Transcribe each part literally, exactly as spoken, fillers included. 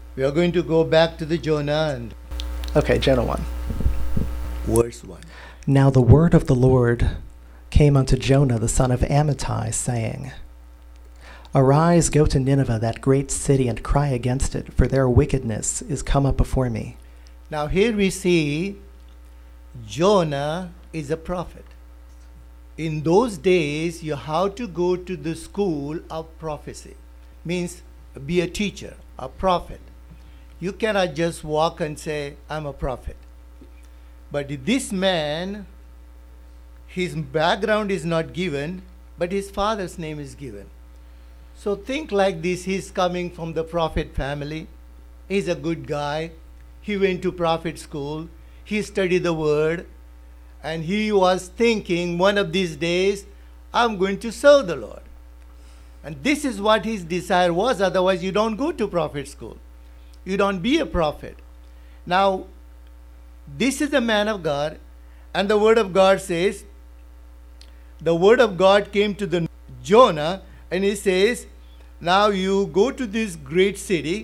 We are going to go back to the Jonah and Okay, Jonah one. verse one. Now the word of the Lord came unto Jonah the son of Amittai, saying, Arise, go to Nineveh, that great city, and cry against it, for their wickedness is come up before me. Now here we see Jonah is a prophet. In those days, you have to go to the school of prophecy. Means be a teacher, a prophet. You cannot just walk and say, I'm a prophet. But this man, his background is not given, but his father's name is given. So think like this, he's coming from the prophet family. He's a good guy. He went to prophet school. He studied the word. And he was thinking, one of these days, I'm going to serve the Lord. And this is what his desire was. Otherwise, you don't go to prophet school. You don't be a prophet. Now, this is a man of God. And the word of God says, the word of God came to the Jonah. And he says, now you go to this great city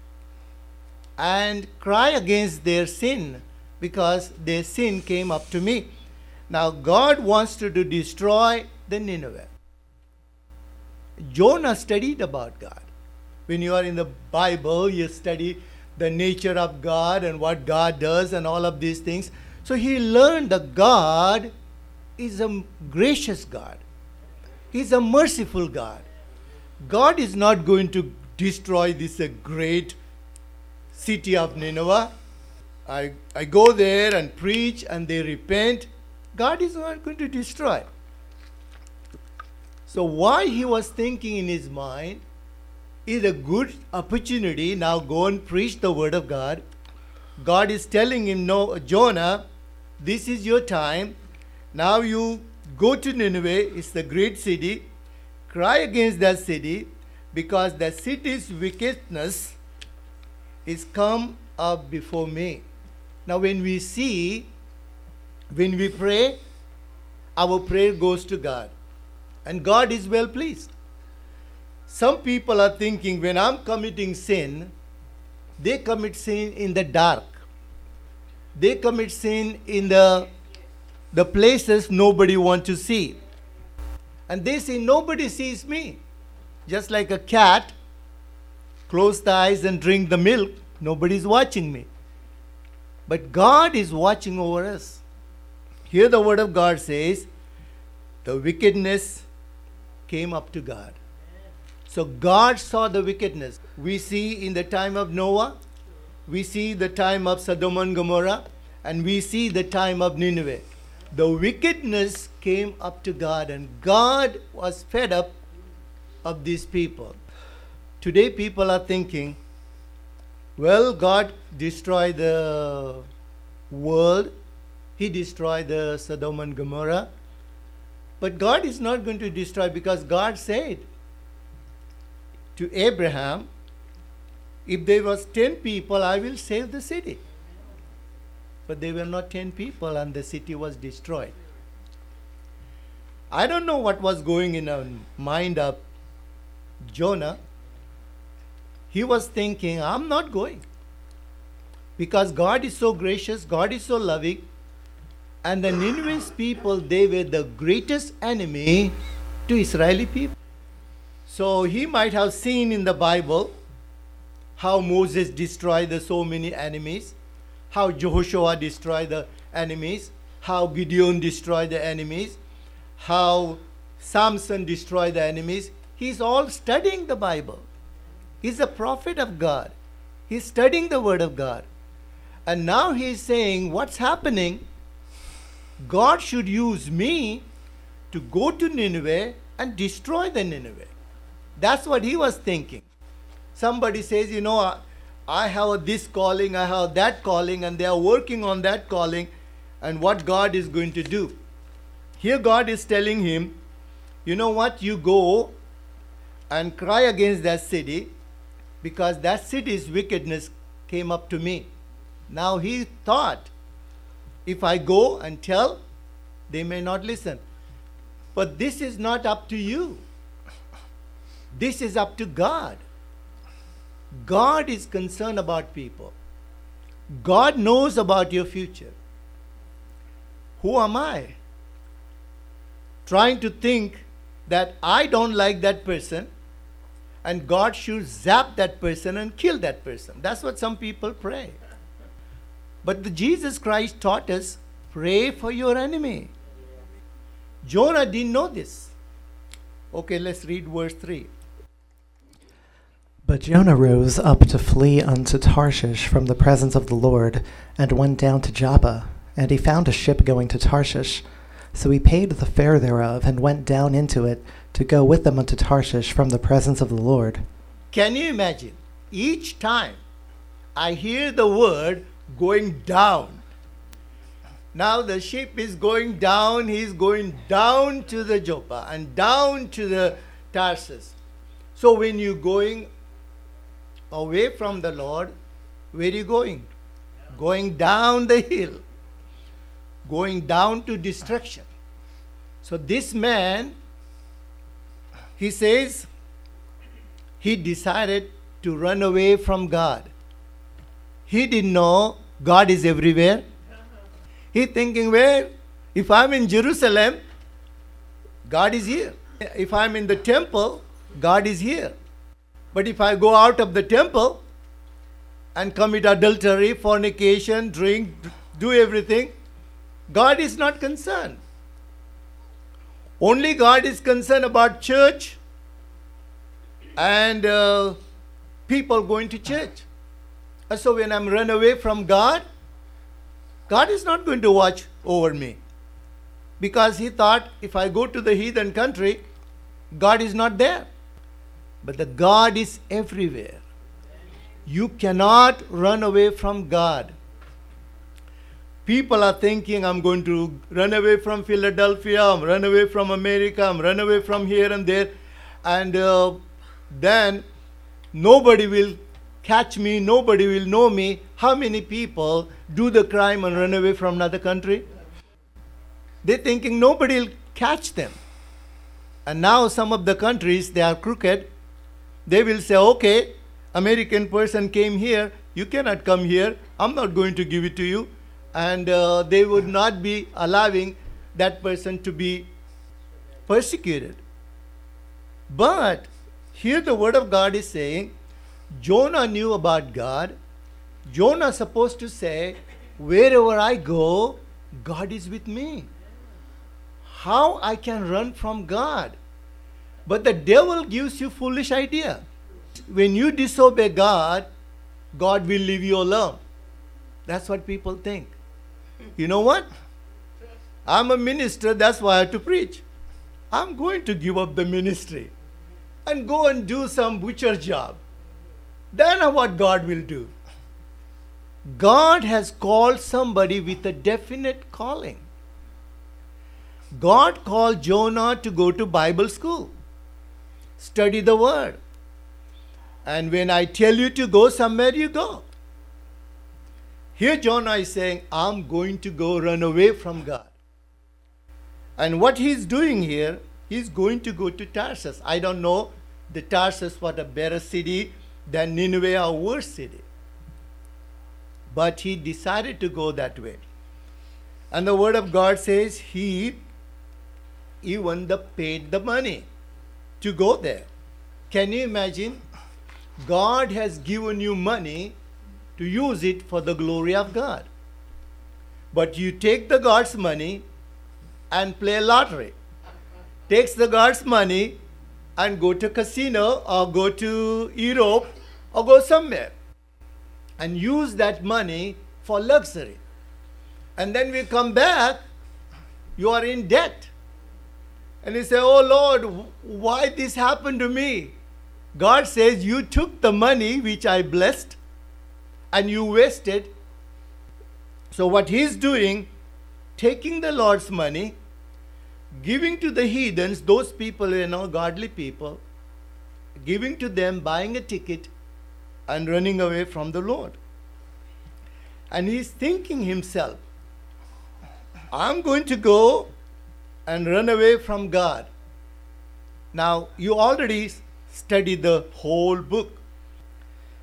and cry against their sin, because their sin came up to me. Now God wants to, to destroy the Nineveh. Jonah studied about God. When you are in the Bible, you study the nature of God and what God does and all of these things. So he learned that God is a gracious God. He's a merciful God. God is not going to destroy this uh, great city of Nineveh. I, I go there and preach and they repent. God is not going to destroy. So why he was thinking in his mind is a good opportunity. Now go and preach the word of God. God is telling him, no, Jonah, this is your time. Now you go to Nineveh. It's the great city. Cry against that city, because the city's wickedness is come up before me. Now when we see, when we pray, our prayer goes to God. And God is well pleased. Some people are thinking, when I'm committing sin, they commit sin in the dark. They commit sin in the, the places nobody wants to see. And they say, nobody sees me. Just like a cat, close the eyes and drink the milk, nobody's watching me. But God is watching over us. Here the word of God says, the wickedness came up to God. So God saw the wickedness. We see in the time of Noah, we see the time of Sodom and Gomorrah, and we see the time of Nineveh. The wickedness came up to God, and God was fed up of these people. Today people are thinking, well, God destroyed the world. He destroyed the Sodom and Gomorrah. But God is not going to destroy, because God said to Abraham, if there was ten people, I will save the city. But there were not ten people, and the city was destroyed. I don't know what was going in the mind of Jonah. He was thinking, I'm not going. Because God is so gracious, God is so loving. And the Ninevites people, they were the greatest enemy to Israeli people. So he might have seen in the Bible how Moses destroyed the so many enemies, how Jehoshua destroyed the enemies, how Gideon destroyed the enemies, how Samson destroyed the enemies. He's all studying the Bible. He's a prophet of God. He's studying the word of God. And now he's saying, what's happening? God should use me to go to Nineveh and destroy the Nineveh. That's what he was thinking. Somebody says, you know, I, I have this calling, I have that calling, and they are working on that calling, and what God is going to do. Here God is telling him, you know what, you go and cry against that city, because that city's wickedness came up to me. Now he thought, if I go and tell, they may not listen. But this is not up to you. This is up to God. God is concerned about people. God knows about your future. Who am I? Trying to think that I don't like that person and God should zap that person and kill that person. That's what some people pray. But the Jesus Christ taught us, pray for your enemy. Jonah didn't know this. Okay, let's read verse three. But Jonah rose up to flee unto Tarshish from the presence of the Lord, and went down to Joppa. And he found a ship going to Tarshish. So he paid the fare thereof, and went down into it, to go with them unto Tarshish from the presence of the Lord. Can you imagine? Each time I hear the word going down. Now the ship is going down, he's going down to the Joppa and down to the Tarsus. So when you're going away from the Lord, where are you going? Going down the hill. Going down to destruction. So this man, he says, he decided to run away from God. He didn't know God is everywhere. He thinking, well, if I'm in Jerusalem, God is here. If I'm in the temple, God is here. But if I go out of the temple and commit adultery, fornication, drink, do everything, God is not concerned. Only God is concerned about church and uh, people going to church. And so when I'm run away from God, God is not going to watch over me. Because he thought, if I go to the heathen country, God is not there. But the God is everywhere. You cannot run away from God. People are thinking, I'm going to run away from Philadelphia, I'm run away from America, I'm run away from here and there. And uh, then nobody will catch me, nobody will know me. How many people do the crime and run away from another country? They're thinking nobody will catch them. And now some of the countries, they are crooked. They will say, okay, American person came here, you cannot come here, I'm not going to give it to you. And uh, they would not be allowing that person to be persecuted. But here the word of God is saying, Jonah knew about God. Jonah is supposed to say, wherever I go, God is with me. How I can run from God? But the devil gives you foolish idea. When you disobey God, God will leave you alone. That's what people think. You know what? I'm a minister, that's why I have to preach. I'm going to give up the ministry and go and do some butcher job. Then what God will do? God has called somebody with a definite calling. God called Jonah to go to Bible school, study the word. And when I tell you to go somewhere, you go. Here Jonah is saying, I'm going to go run away from God. And what he's doing here, he's going to go to Tarsus. I don't know the Tarsus was a better city than Nineveh or worse city. But he decided to go that way. And the word of God says he even the paid the money to go there. Can you imagine? God has given you money to use it for the glory of God. But you take the God's money and play lottery. Takes the God's money and go to casino or go to Europe or go somewhere and use that money for luxury. And then we come back, you are in debt. And you say, oh Lord, why this happened to me? God says, you took the money which I blessed and you wasted. So what he's doing, taking the Lord's money, giving to the heathens, those people, you know, godly people, giving to them, buying a ticket and running away from the Lord. And he's thinking himself, I'm going to go and run away from God. Now, you already studied the whole book.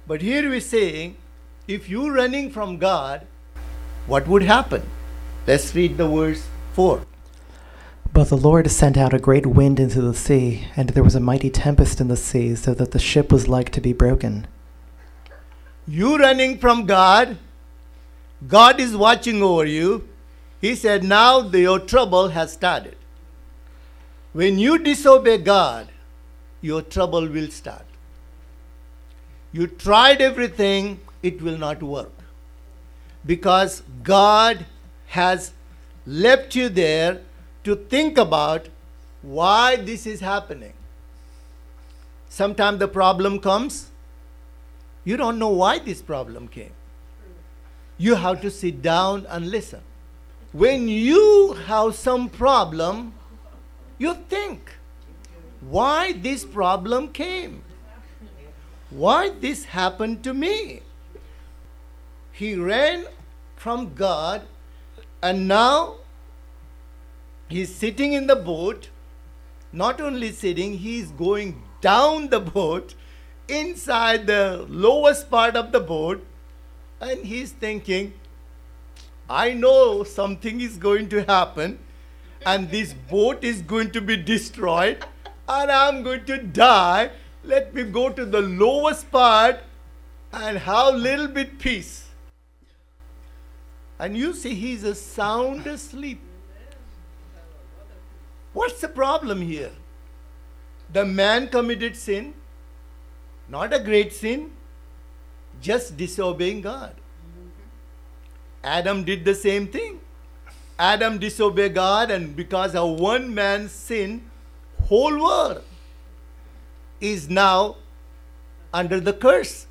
But here we're saying, if you're running from God, what would happen? Let's read the verse four. But the Lord sent out a great wind into the sea, and there was a mighty tempest in the sea, so that the ship was like to be broken. You running from God, God is watching over you. He said, now the, your trouble has started. When you disobey God, your trouble will start. You tried everything, it will not work. Because God has left you there to think about why this is happening. Sometimes the problem comes, you don't know why this problem came. You have to sit down and listen. When you have some problem, you think, why this problem came? Why this happened to me? He ran from God, and now he's sitting in the boat. Not only sitting, he's going down the boat, inside the lowest part of the boat, and he's thinking, I know something is going to happen, and this boat is going to be destroyed, and I'm going to die. Let me go to the lowest part and have a little bit peace. And you see, he's a sound asleep. What's the problem here? The man committed sin, not a great sin, just disobeying God. Adam did the same thing. Adam disobeyed God, and because of one man's sin, whole world is now under the curse.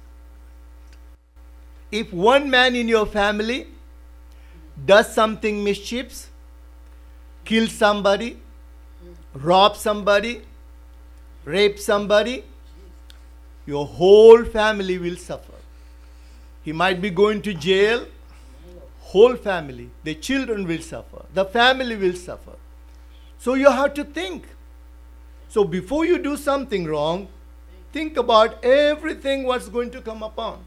If one man in your family does something mischievous, kill somebody, rob somebody, rape somebody, your whole family will suffer. He might be going to jail. Whole family, the children will suffer, the family will suffer. So you have to think. So before you do something wrong, think about everything what's going to come upon.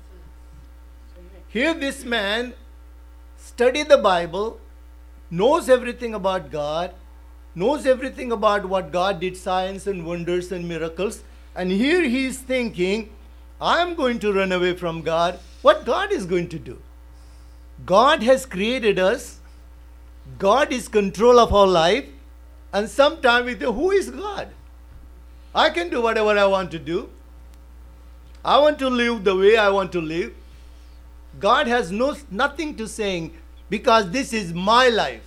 Here this man studied the Bible, knows everything about God, knows everything about what God did, signs and wonders and miracles, and here he is thinking, I'm going to run away from God. What God is going to do? God has created us. God is control of our life. And sometimes we think, who is God? I can do whatever I want to do. I want to live the way I want to live. God has no nothing to saying, because this is my life.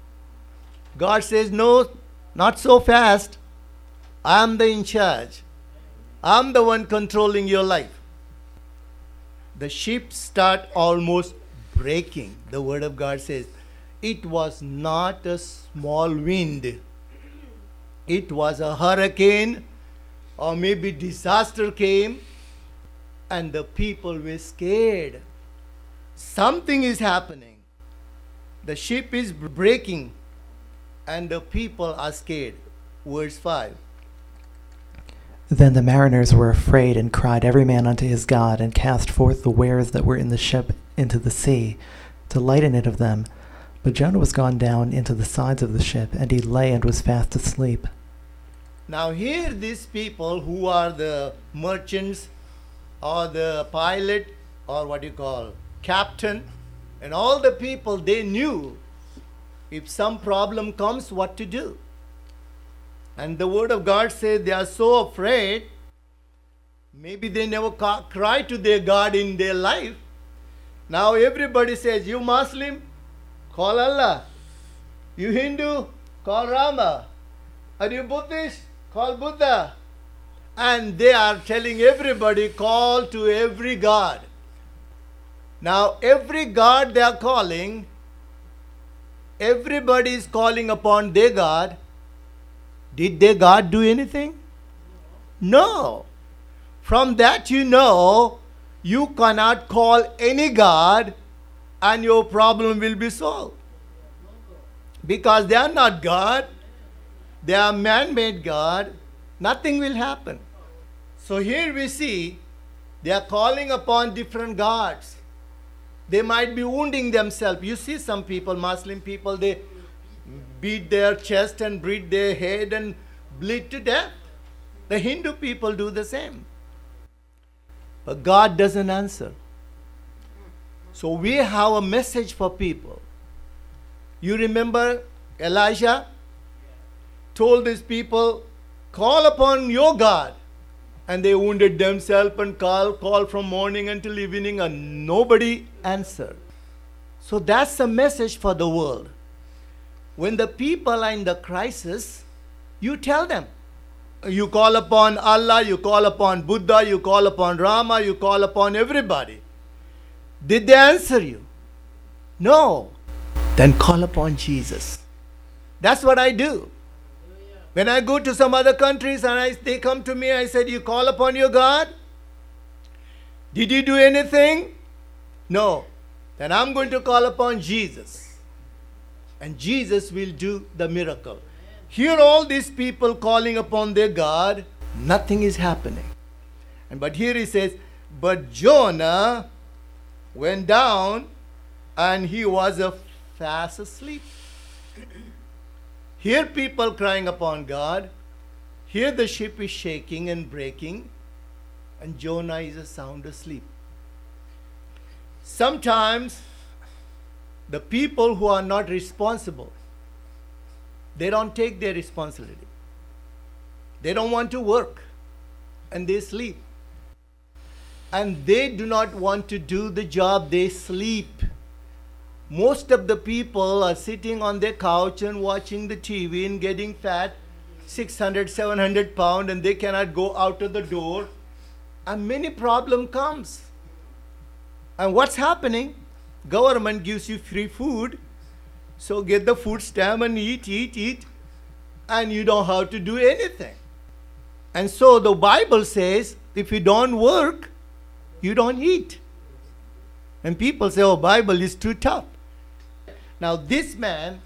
God says, no, not so fast. I am the in charge. I am the one controlling your life. The ship start almost breaking. The word of God says, it was not a small wind. It was a hurricane, or maybe disaster came, and the people were scared. Something is happening. The ship is breaking, and the people are scared. Verse five. Then the mariners were afraid, and cried every man unto his God, and cast forth the wares that were in the ship into the sea, to lighten it of them. But Jonah was gone down into the sides of the ship, and he lay and was fast asleep. Now here these people who are the merchants, or the pilot, or what you call captain, and all the people, they knew if some problem comes, what to do. And the word of God says they are so afraid, maybe they never ca- cry to their God in their life. Now everybody says, you Muslim, call Allah. You Hindu, call Rama. Are you Buddhist? Call Buddha. And they are telling everybody, call to every God. Now every God they are calling, everybody is calling upon their God. Did their God do anything? No. From that you know, you cannot call any God and your problem will be solved. Because they are not God. They are man-made God. Nothing will happen. So here we see They are calling upon different gods. They might be wounding themselves. You see some people, Muslim people, they beat their chest and beat their head and bleed to death. The Hindu people do the same. But God doesn't answer. So we have a message for people. You remember Elijah told these people, call upon your God. And they wounded themselves and called call from morning until evening and nobody answered. So that's the message for the world. When the people are in the crisis, you tell them. You call upon Allah, you call upon Buddha, you call upon Rama, you call upon everybody. Did they answer you? No. Then call upon Jesus. That's what I do. When I go to some other countries and I, they come to me, I said, you call upon your God? Did you do anything? No. Then I'm going to call upon Jesus. And Jesus will do the miracle. Here all these people calling upon their God, nothing is happening. And but here he says, but Jonah went down and he was a fast asleep. Here people crying upon God. Here the ship is shaking and breaking. And Jonah is a sound asleep. Sometimes the people who are not responsible, they don't take their responsibility. They don't want to work. And they sleep. And they do not want to do the job, they sleep. Most of the people are sitting on their couch and watching the T V and getting fat, six hundred, seven hundred pounds, and they cannot go out of the door. And many problem comes. And what's happening? Government gives you free food. So get the food stamp and eat, eat, eat. And you don't have to do anything. And so the Bible says, if you don't work, you don't eat. And people say, oh, Bible is too tough. Now this man,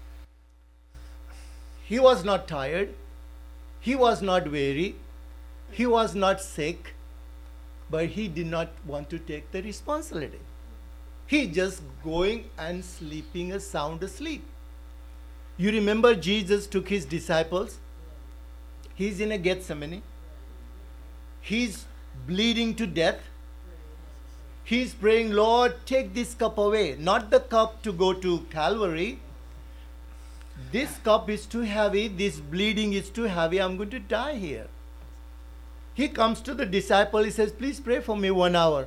he was not tired, he was not weary, he was not sick, but he did not want to take the responsibility. He just going and sleeping a sound asleep. You remember Jesus took his disciples, he's in a Gethsemane, he's bleeding to death. He's praying, Lord, take this cup away. Not the cup to go to Calvary. This cup is too heavy. This bleeding is too heavy. I'm going to die here. He comes to the disciple. He says, please pray for me one hour.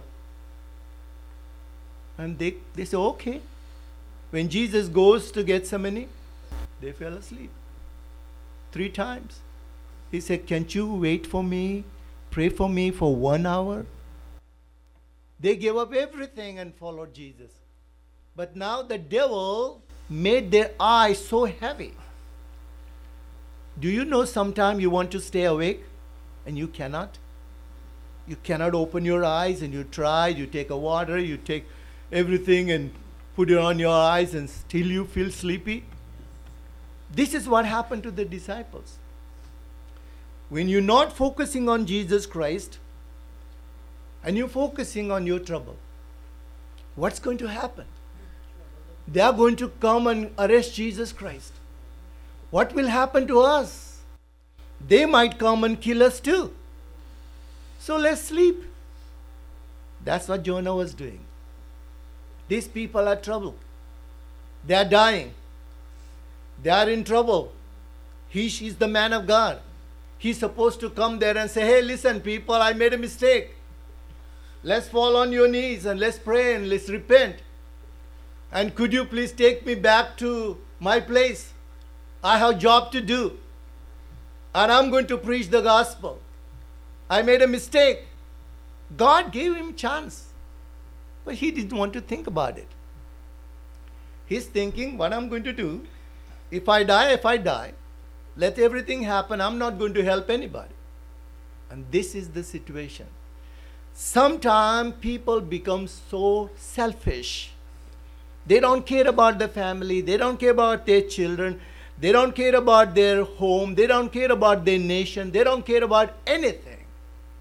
And they, they say, okay. When Jesus goes to Gethsemane, they fell asleep. Three times. He said, can't you wait for me? Pray for me for one hour? They gave up everything and followed Jesus. But now the devil made their eyes so heavy. Do you know sometimes you want to stay awake and you cannot? You cannot open your eyes and you try, you take a water, you take everything and put it on your eyes and still you feel sleepy. This is what happened to the disciples. When you're not focusing on Jesus Christ, and you're focusing on your trouble, what's going to happen? They are going to come and arrest Jesus Christ. What will happen to us? They might come and kill us too. So let's sleep. That's what Jonah was doing. These people are trouble. They are dying. They are in trouble. He is the man of God. He's supposed to come there and say, hey, listen, people, I made a mistake. Let's fall on your knees and let's pray and let's repent. And could you please take me back to my place? I have a job to do. And I'm going to preach the gospel. I made a mistake. God gave him a chance. But he didn't want to think about it. He's thinking, what I'm going to do, if I die, if I die, let everything happen. I'm not going to help anybody. And this is the situation. Sometimes people become so selfish. They don't care about the family. They don't care about their children. They don't care about their home. They don't care about their nation. They don't care about anything.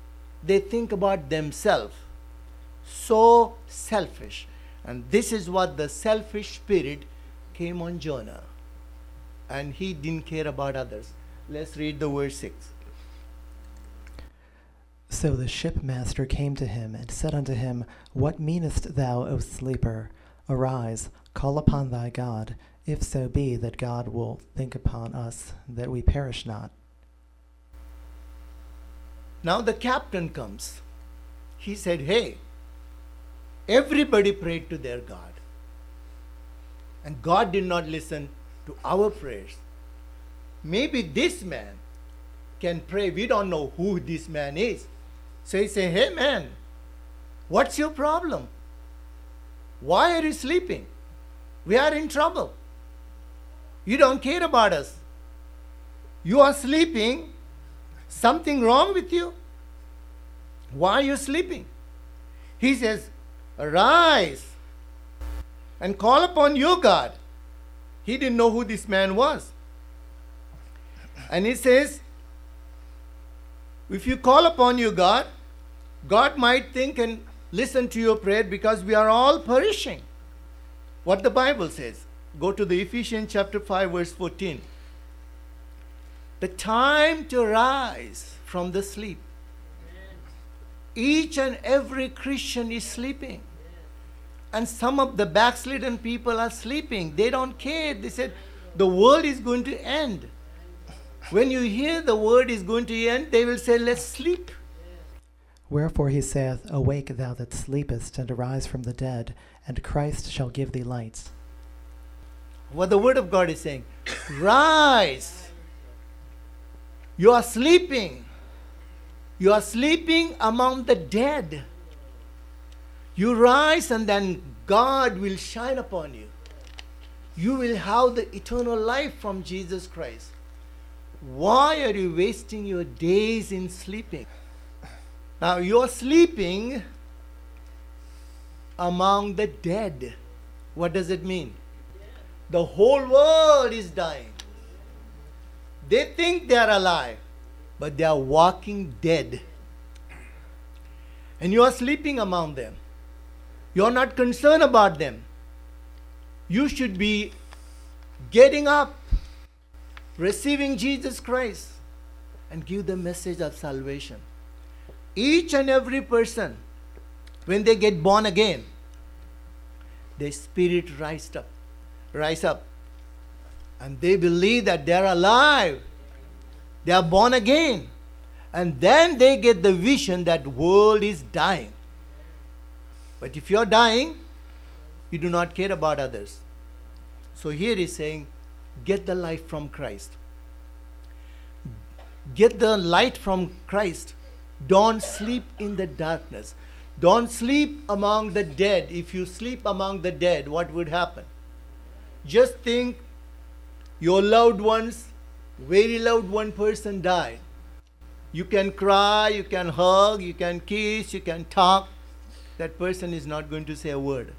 they think about themselves. So selfish. And this is what the selfish spirit came on Jonah. And he didn't care about others. Let's read the verse six. So the shipmaster came to him and said unto him, What meanest thou, O sleeper? Arise, call upon thy God, if so be that God will think upon us, that we perish not. Now the captain comes. He said, hey, everybody prayed to their God. And God did not listen to our prayers. Maybe this man can pray. We don't know who this man is. So he said, hey man, what's your problem? Why are you sleeping? We are in trouble. You don't care about us. You are sleeping. Something wrong with you? Why are you sleeping? He says, arise and call upon your God. He didn't know who this man was. And he says, if you call upon your God, God might think and listen to your prayer, because we are all perishing. What the Bible says. Go to the Ephesians chapter five verse fourteen. The time to rise from the sleep. Each and every Christian is sleeping. And some of the backslidden people are sleeping. They don't care. They said, the world is going to end. When you hear the word is going to end, they will say, let's sleep. Wherefore he saith, Awake thou that sleepest, and arise from the dead, and Christ shall give thee light. What the word of God is saying, rise. You are sleeping. You are sleeping among the dead. You rise and then God will shine upon you. You will have the eternal life from Jesus Christ. Why are you wasting your days in sleeping? Now you are sleeping among the dead. What does it mean? The whole world is dying. They think they are alive, but they are walking dead. And you are sleeping among them. You are not concerned about them. You should be getting up, receiving Jesus Christ, and give the message of salvation. Each and every person, when they get born again, their spirit rise up, rise up, and they believe that they are alive. They are born again. And then they get the vision that world is dying. But if you are dying, you do not care about others. So here he's saying, get the life from Christ. Get the light from Christ. Don't sleep in the darkness. Don't sleep among the dead. If you sleep among the dead, what would happen? Just think, your loved ones, very loved one person died. You can cry, you can hug, you can kiss, you can talk. That person is not going to say a word.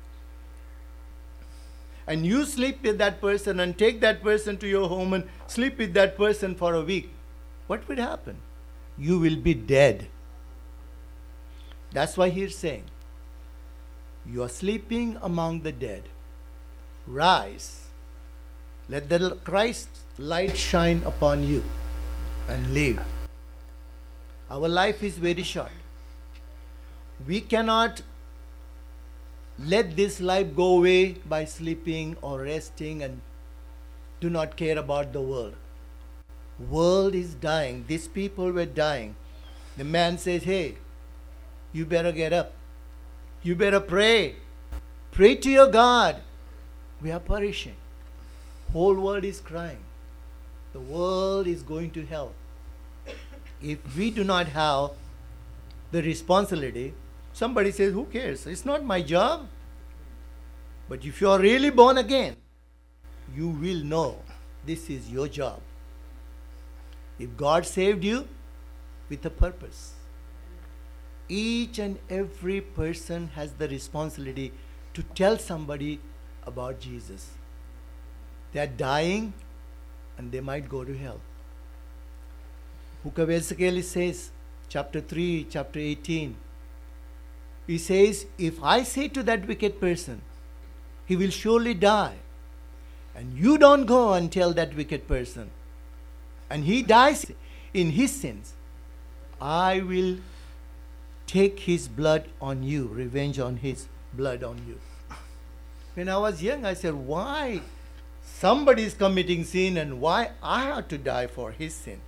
And you sleep with that person and take that person to your home and sleep with that person for a week. What would happen? You will be dead. That's why he's saying, you are sleeping among the dead. Rise. Let the Christ's light shine upon you and live. Our life is very short. We cannot let this life go away by sleeping or resting and do not care about the world. World is dying. These people were dying. The man says, hey, you better get up. You better pray. Pray to your God. We are perishing. Whole world is crying. The world is going to hell. If we do not have the responsibility, somebody says, who cares? It's not my job. But if you are really born again, you will know this is your job. If God saved you with a purpose, each and every person has the responsibility to tell somebody about Jesus. They are dying and they might go to hell. Book of Ezekiel says, chapter three, chapter eighteen. He says, if I say to that wicked person, he will surely die, and you don't go and tell that wicked person, and he dies in his sins, I will take his blood on you, revenge on his blood on you. When I was young, I said, why somebody is committing sin and why I have to die for his sin?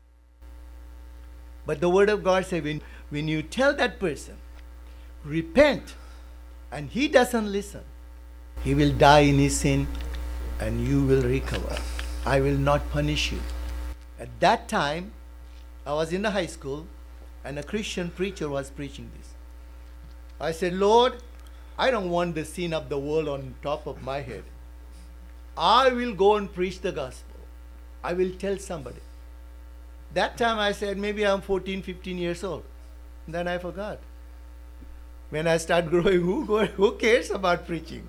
But the word of God says, when, when you tell that person, repent, and he doesn't listen, he will die in his sin and you will recover. I will not punish you. At that time, I was in the high school and a Christian preacher was preaching this. I said, Lord, I don't want the sin of the world on top of my head. I will go and preach the gospel. I will tell somebody. That time I said, maybe I'm fourteen, fifteen years old. Then I forgot. When I start growing, who, go, who cares about preaching?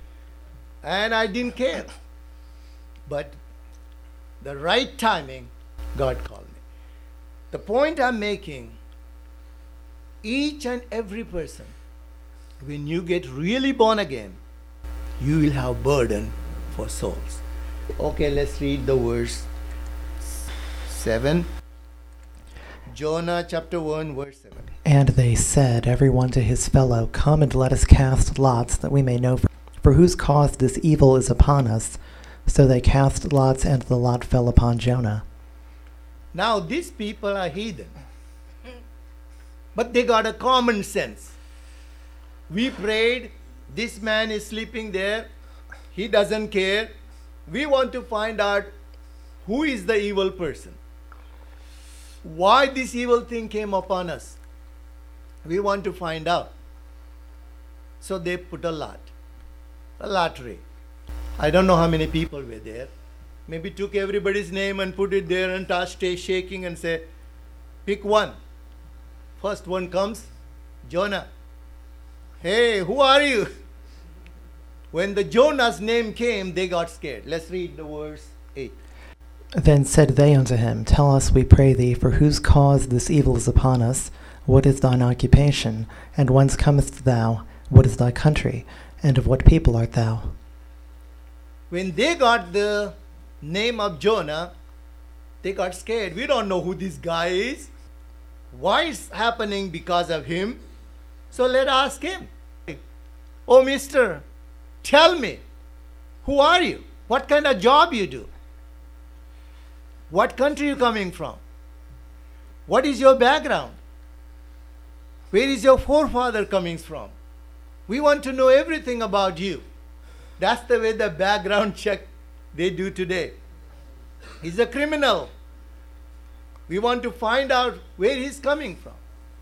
And I didn't care. But the right timing, God called me. The point I'm making, each and every person, when you get really born again, you will have burden for souls. Okay, let's read the verse seven. Jonah chapter one, verse seven. And they said, every one to his fellow, come and let us cast lots, that we may know for, for whose cause this evil is upon us. So they cast lots, and the lot fell upon Jonah. Now these people are heathen. But they got a common sense. We prayed, this man is sleeping there, he doesn't care. We want to find out who is the evil person. Why this evil thing came upon us. We want to find out. So they put a lot, a lottery. I don't know how many people were there. Maybe took everybody's name and put it there and stay shaking and say, pick one. First one comes, Jonah. Hey, who are you? When the Jonah's name came, they got scared. Let's read the verse eight. Then said they unto him, tell us, we pray thee, for whose cause this evil is upon us. What is thine occupation? And whence comest thou? What is thy country? And of what people art thou? When they got the name of Jonah, they got scared. We don't know who this guy is. Why it's happening because of him? So let's ask him. Oh, mister, tell me, who are you? What kind of job you do? What country you coming from? What is your background? Where is your forefather coming from? We want to know everything about you. That's the way the background check they do today. He's a criminal. We want to find out where he's coming from.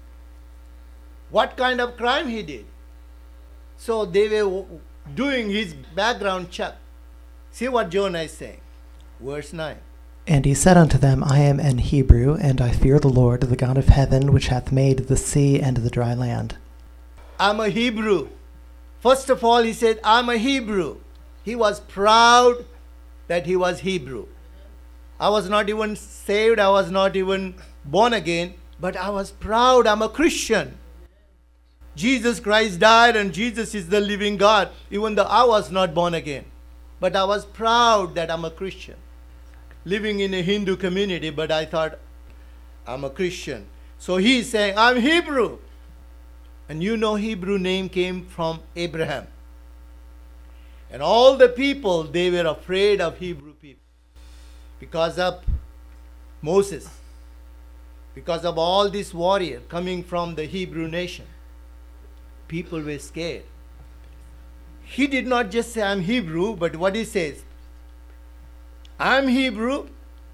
What kind of crime he did. So they were doing his background check. See what Jonah is saying. Verse nine. And he said unto them, I am an Hebrew, and I fear the Lord, the God of heaven, which hath made the sea and the dry land. I'm a Hebrew. First of all, he said, I'm a Hebrew. He was proud that he was Hebrew. I was not even saved. I was not even born again. But I was proud. I'm a Christian. Jesus Christ died and Jesus is the living God. Even though I was not born again. But I was proud that I'm a Christian. Living in a Hindu community, but I thought I'm a Christian. So he's saying, I'm Hebrew. And you know Hebrew name came from Abraham. And all the people, they were afraid of Hebrew people. Because of Moses. Because of all this warrior coming from the Hebrew nation. People were scared. He did not just say, I'm Hebrew, but what he says, I'm Hebrew,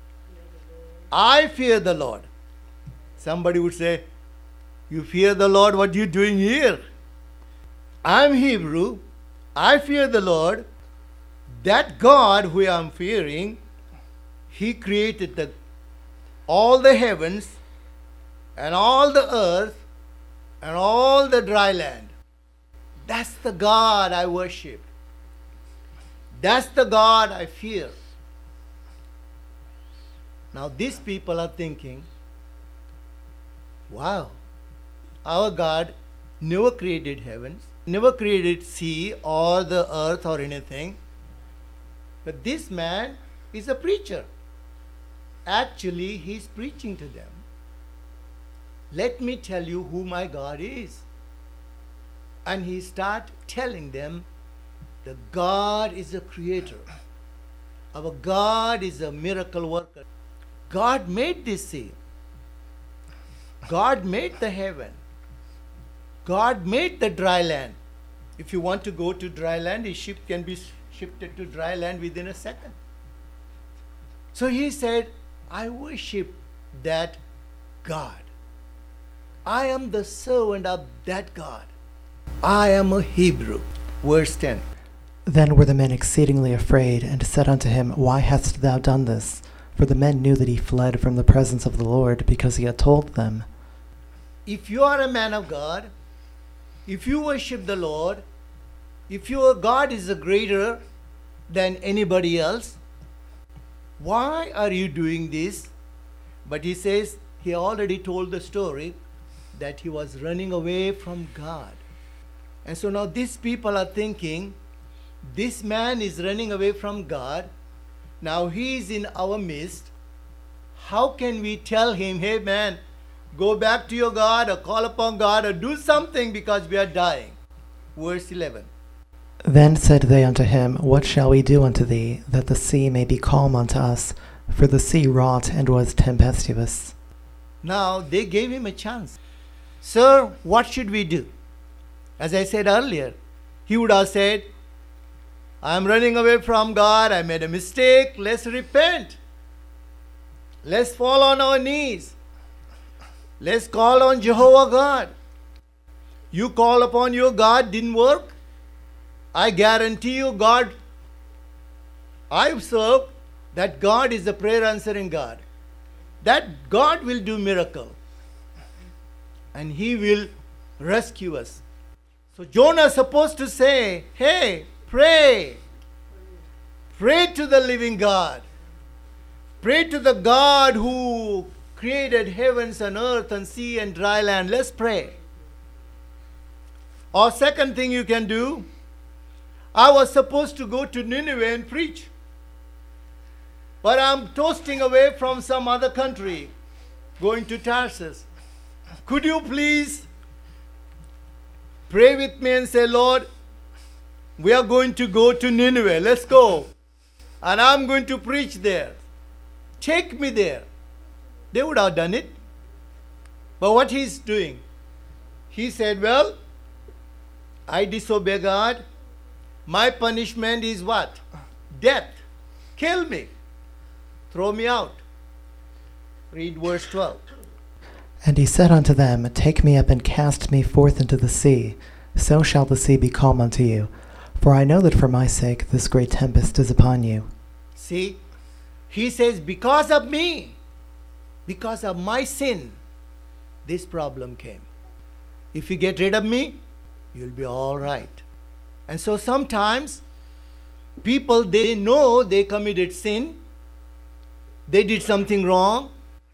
I fear the Lord. Somebody would say, you fear the Lord, what are you doing here? I'm Hebrew, I fear the Lord. That God who I'm fearing, He created the, all the heavens and all the earth and all the dry land. That's the God I worship. That's the God I fear. Now these people are thinking, Wow. Our God never created heavens, never created sea or the earth or anything. But this man is a preacher. Actually, he's preaching to them. Let me tell you who my God is. And he starts telling them that God is a creator. Our God is a miracle worker. God made this sea. God made the heaven. God made the dry land. If you want to go to dry land, a ship can be shifted to dry land within a second. So he said, I worship that God. I am the servant of that God. I am a Hebrew. Verse ten. Then were the men exceedingly afraid, and said unto him, Why hast thou done this? For the men knew that he fled from the presence of the Lord, because he had told them. If you are a man of God, if you worship the Lord, if your God is greater than anybody else, why are you doing this? But he says, he already told the story that he was running away from God. And so now these people are thinking, this man is running away from God. Now he is in our midst. How can we tell him, hey man, go back to your God or call upon God or do something because we are dying? Verse eleven. Then said they unto him, What shall we do unto thee, that the sea may be calm unto us? For the sea wrought and was tempestuous. Now they gave him a chance. Sir, what should we do? As I said earlier, he would have said, I am running away from God. I made a mistake. Let's repent. Let's fall on our knees. Let's call on Jehovah God. You call upon your God, didn't work. I guarantee you, God, I serve, that God is a prayer answering God. That God will do miracle. And he will rescue us. So Jonah is supposed to say, hey, pray. Pray to the living God. Pray to the God who created heavens and earth and sea and dry land. Let's pray. Or second thing you can do, I was supposed to go to Nineveh and preach. But I'm toasting away from some other country, going to Tarsus. Could you please pray with me and say, Lord, we are going to go to Nineveh. Let's go. And I'm going to preach there. Take me there. They would have done it. But what he's doing? He said, well, I disobey God. My punishment is what? Death. Kill me. Throw me out. Read verse twelve. And he said unto them, Take me up and cast me forth into the sea, so shall the sea be calm unto you. For I know that for my sake this great tempest is upon you. See, he says, because of me, because of my sin, this problem came. If you get rid of me, you'll be all right. And so sometimes people, they know they committed sin, they did something wrong,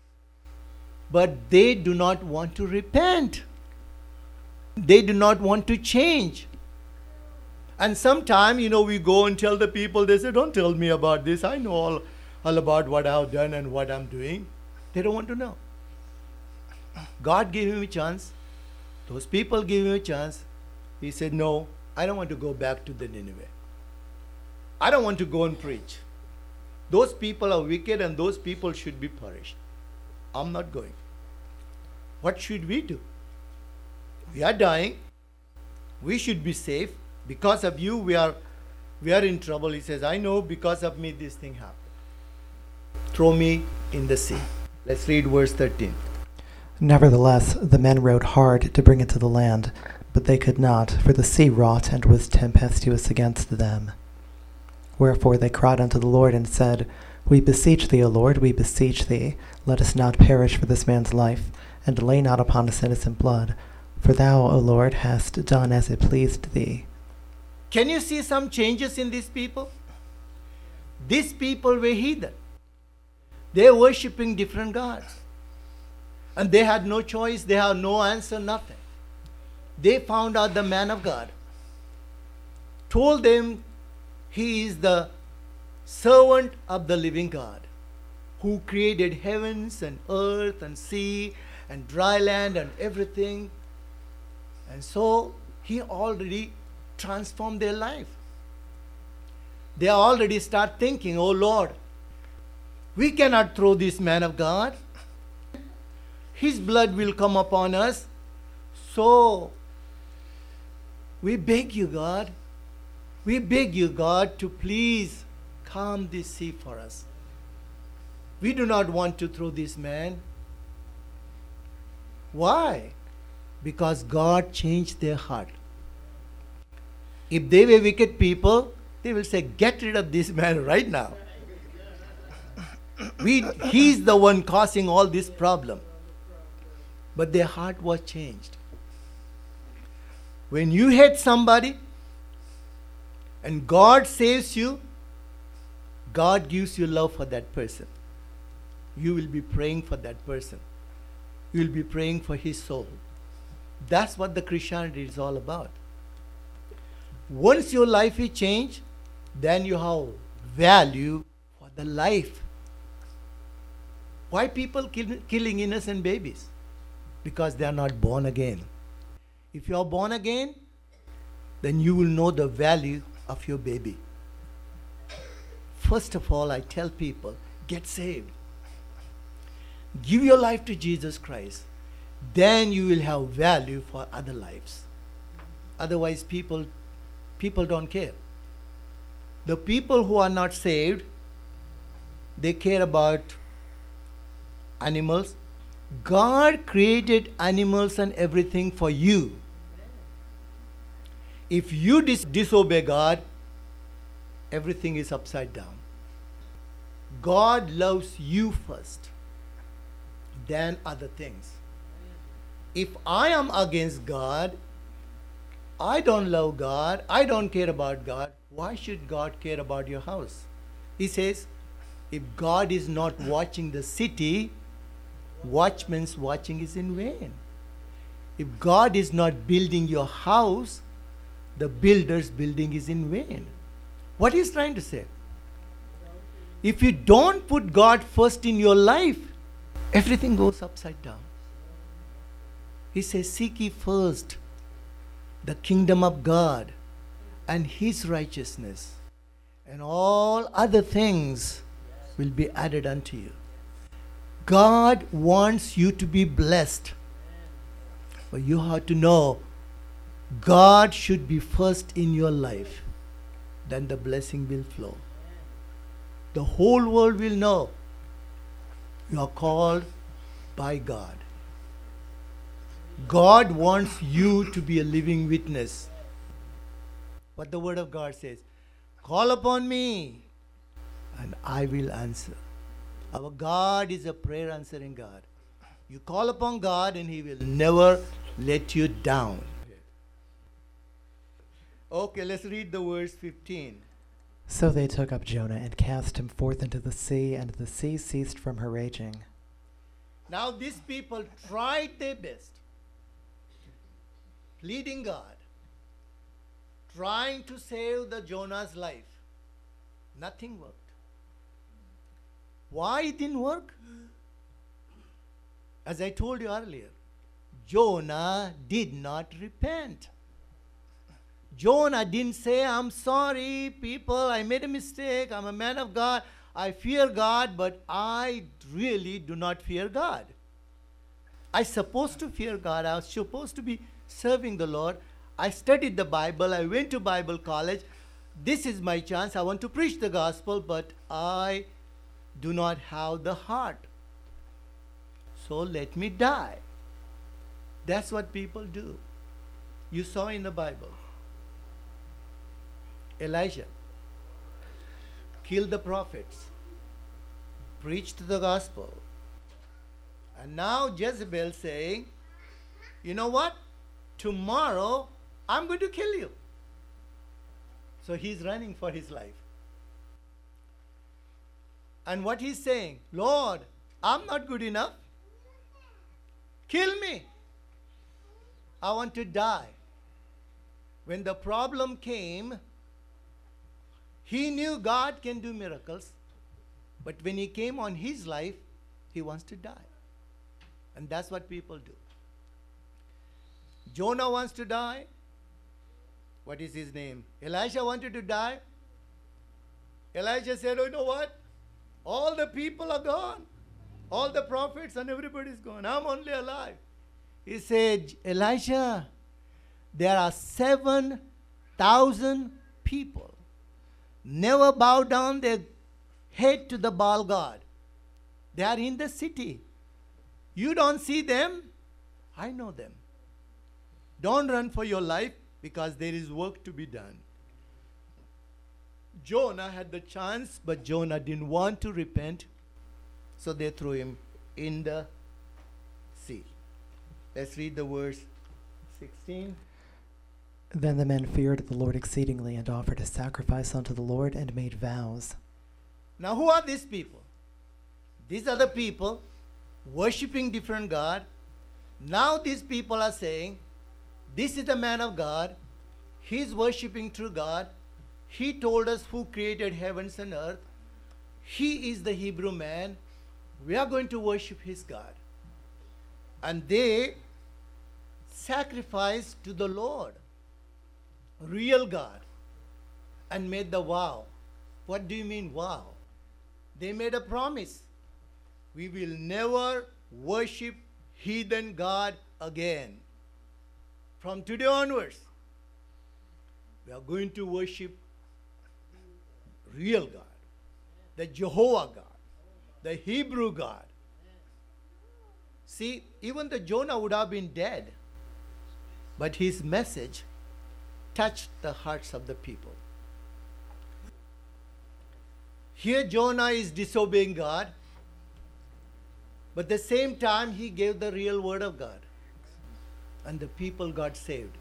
but they do not want to repent. They do not want to change. And sometimes, you know, we go and tell the people, they say, don't tell me about this. I know all, all about what I have done and what I'm doing. They don't want to know. God gave him a chance. Those people gave him a chance. He said, no, I don't want to go back to the Nineveh. I don't want to go and preach. Those people are wicked and those people should be punished. I'm not going. What should we do? We are dying. We should be safe. Because of you, we are, we are in trouble. He says, I know because of me this thing happened. Throw me in the sea. Let's read verse thirteen. Nevertheless, the men rowed hard to bring it to the land, but they could not, for the sea wrought and was tempestuous against them. Wherefore they cried unto the Lord and said, We beseech thee, O Lord, we beseech thee, let us not perish for this man's life, and lay not upon us innocent blood. For thou, O Lord, hast done as it pleased thee. Can you see some changes in these people? These people were heathen. They are worshipping different gods. And they had no choice, they have no answer, nothing. They found out the man of God, told them he is the servant of the living God, who created heavens and earth and sea and dry land and everything. And so he already transformed their life. They already start thinking, oh Lord, we cannot throw this man of God. His blood will come upon us. So we beg you, God, we beg you, God, to please calm this sea for us. We do not want to throw this man. Why? Because God changed their heart. If they were wicked people, they will say, get rid of this man right now. We, he's the one causing all this problem. But their heart was changed. When you hate somebody and God saves you, God gives you love for that person. You will be praying for that person. You will be praying for his soul. That's what the Christianity is all about. Once your life is changed, then you have value for the life. Why people kill, killing innocent babies? Because they are not born again. If you are born again, then you will know the value of your baby. First of all, I tell people, get saved. Give your life to Jesus Christ. Then you will have value for other lives. Otherwise, people, people don't care. The people who are not saved, they care about animals. God created animals and everything for you. If you dis- disobey God, everything is upside down. God loves you first, then other things. If I am against God, I don't love God, I don't care about God, why should God care about your house? He says, if God is not watching the city, watchman's watching is in vain. If God is not building your house, the builder's building is in vain. What he's trying to say? If you don't put God first in your life, everything goes upside down. He says, seek ye first the kingdom of God and his righteousness, and all other things will be added unto you. God wants you to be blessed. But you have to know God should be first in your life. Then the blessing will flow. The whole world will know you are called by God. God wants you to be a living witness. What the Word of God says, call upon me and I will answer. Our God is a prayer answering God. You call upon God and he will never let you down. Okay, let's read the verse fifteen. So they took up Jonah and cast him forth into the sea, and the sea ceased from her raging. Now these people tried their best, pleading God, trying to save the Jonah's life. Nothing worked. Why it didn't work? As I told you earlier, Jonah did not repent. Jonah didn't say, I'm sorry, people, I made a mistake, I'm a man of God, I fear God, but I really do not fear God. I'm supposed to fear God, I was supposed to be serving the Lord. I studied the Bible, I went to Bible college. This is my chance, I want to preach the gospel, but I do not have the heart. So let me die. That's what people do. You saw in the Bible. Elijah killed the prophets, preached the gospel. And now Jezebel saying, you know what? Tomorrow I'm going to kill you. So he's running for his life. And what he's saying, Lord, I'm not good enough. Kill me. I want to die. When the problem came, he knew God can do miracles, but when he came on his life, he wants to die. And that's what people do. Jonah wants to die. What is his name? Elijah wanted to die. Elijah said, oh, you know what? All the people are gone. All the prophets and everybody's gone. I'm only alive. He said, Elijah, there are seven thousand people never bow down their head to the Baal god. They are in the city. You don't see them. I know them. Don't run for your life because there is work to be done. Jonah had the chance, but Jonah didn't want to repent, so they threw him in the sea. Let's read the verse sixteen. Then the men feared the Lord exceedingly and offered a sacrifice unto the Lord and made vows. Now who are these people? These are the people worshipping different God. Now these people are saying, this is the man of God. He's worshipping true God. He told us who created heavens and earth. He is the Hebrew man. We are going to worship his God. And they sacrificed to the Lord, real God, and made the vow. What do you mean vow? They made a promise. We will never worship heathen God again. From today onwards, we are going to worship real God, the Jehovah God, the Hebrew God. See, even the Jonah would have been dead, but his message touched the hearts of the people. Here Jonah is disobeying God, but at the same time he gave the real word of God. And the people got saved.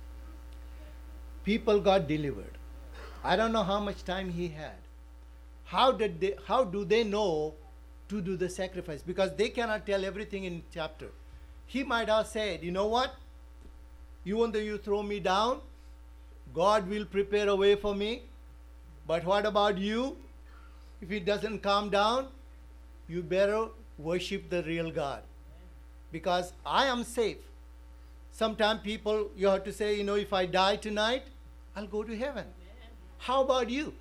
People got delivered. I don't know how much time he had. How did they, how do they know to do the sacrifice? Because they cannot tell everything in chapter. He might have said, you know what? Even though you throw me down, God will prepare a way for me. But what about you? If it doesn't calm down, you better worship the real God. Because I am safe. Sometimes people, you have to say, you know, if I die tonight, I'll go to heaven. How about you?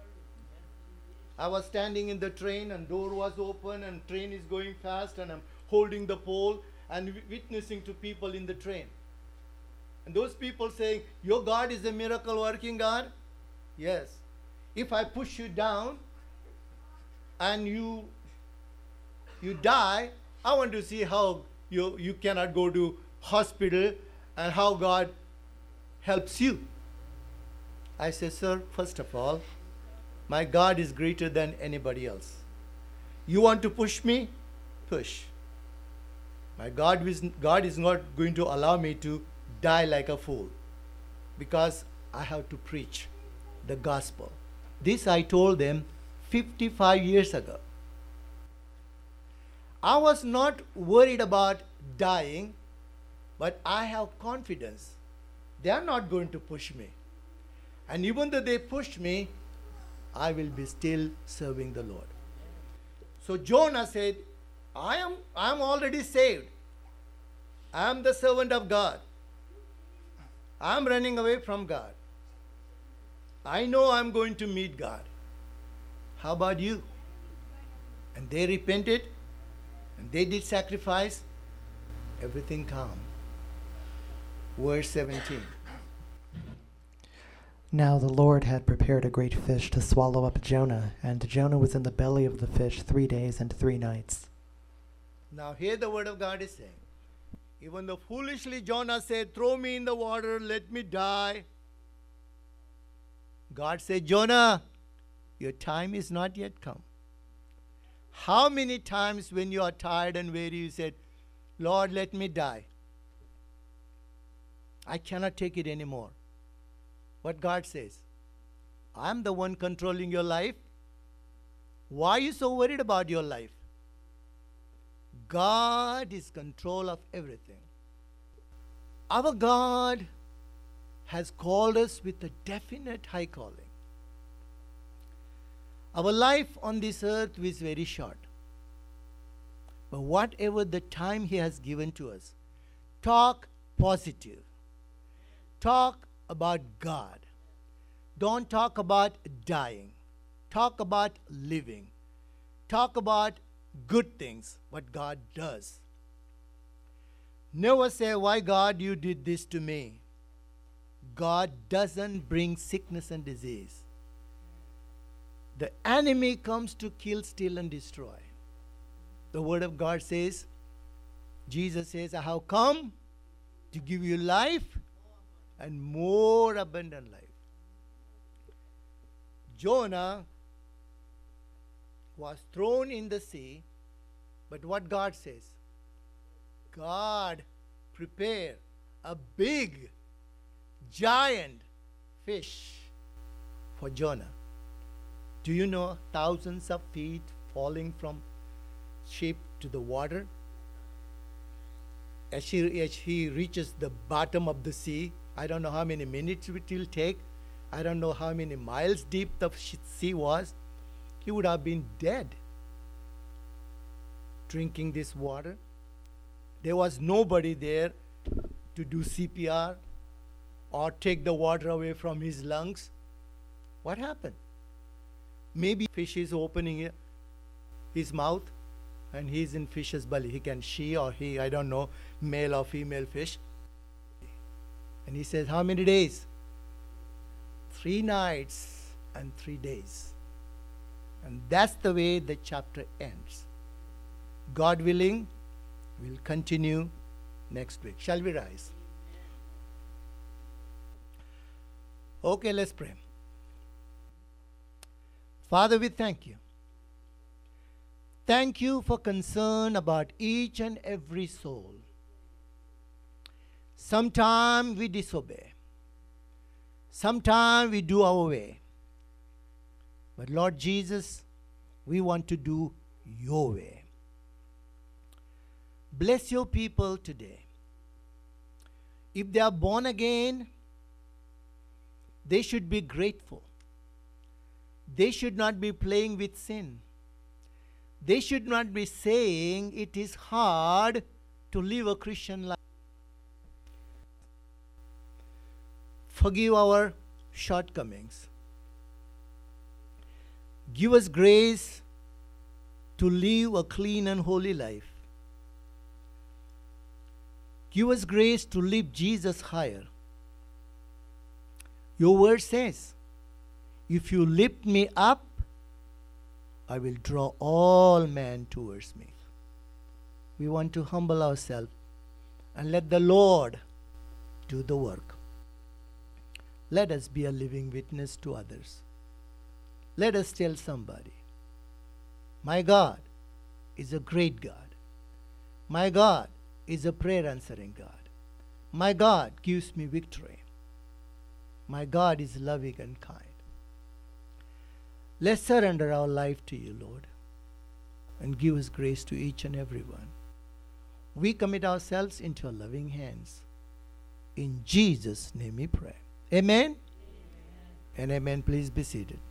I was standing in the train and door was open and train is going fast and I'm holding the pole and witnessing to people in the train. And those people saying, your God is a miracle working God? Yes. If I push you down and you you die, I want to see how you, you cannot go to hospital and how God helps you. I say, sir, first of all, my God is greater than anybody else. You want to push me? Push. My God is, God is not going to allow me to die like a fool because I have to preach the gospel. This I told them fifty-five years ago. I was not worried about dying, but I have confidence. They are not going to push me. And even though they push me, I will be still serving the Lord. So Jonah said, I am I am already saved. I am the servant of God. I am running away from God. I know I am going to meet God. How about you? And they repented, and they did sacrifice. Everything calm. Verse seventeen. Now the Lord had prepared a great fish to swallow up Jonah, and Jonah was in the belly of the fish three days and three nights. Now here the word of God is saying, even though foolishly Jonah said, throw me in the water, let me die. God said, Jonah, your time is not yet come. How many times when you are tired and weary, you said, Lord, let me die. I cannot take it anymore. What God says, I'm the one controlling your life. Why are you so worried about your life? God is control of everything. Our God has called us with a definite high calling. Our life on this earth is very short. But whatever the time He has given to us, talk positive. Talk about God. Don't talk about dying. Talk about living. Talk about good things, what God does. Never say, why God you did this to me. God doesn't bring sickness and disease. The enemy comes to kill, steal, and destroy. The Word of God says, Jesus says, I have come to give you life and more abundant life. Jonah was thrown in the sea, but what God says? God prepared a big, giant fish for Jonah. Do you know thousands of feet falling from ship to the water? As he, as he reaches the bottom of the sea, I don't know how many minutes it will take. I don't know how many miles deep the sea was. He would have been dead drinking this water. There was nobody there to do C P R or take the water away from his lungs. What happened? Maybe fish is opening his mouth and he's in fish's belly. He can she or he, I don't know, male or female fish. And he says, how many days? Three nights and three days. And that's the way the chapter ends. God willing, we'll continue next week. Shall we rise? Okay, let's pray. Father, we thank you. Thank you for concern about each and every soul. Sometimes we disobey. Sometimes we do our way. But Lord Jesus, we want to do your way. Bless your people today. If they are born again, they should be grateful. They should not be playing with sin. They should not be saying it is hard to live a Christian life. Forgive our shortcomings. Give us grace to live a clean and holy life. Give us grace to live Jesus higher. Your word says, if you lift me up, I will draw all men towards me. We want to humble ourselves and let the Lord do the work. Let us be a living witness to others. Let us tell somebody, my God is a great God. My God is a prayer answering God. My God gives me victory. My God is loving and kind. Let's surrender our life to you, Lord, and give us grace to each and every one. We commit ourselves into your loving hands. In Jesus' name we pray. Amen? Amen. And amen. Please be seated.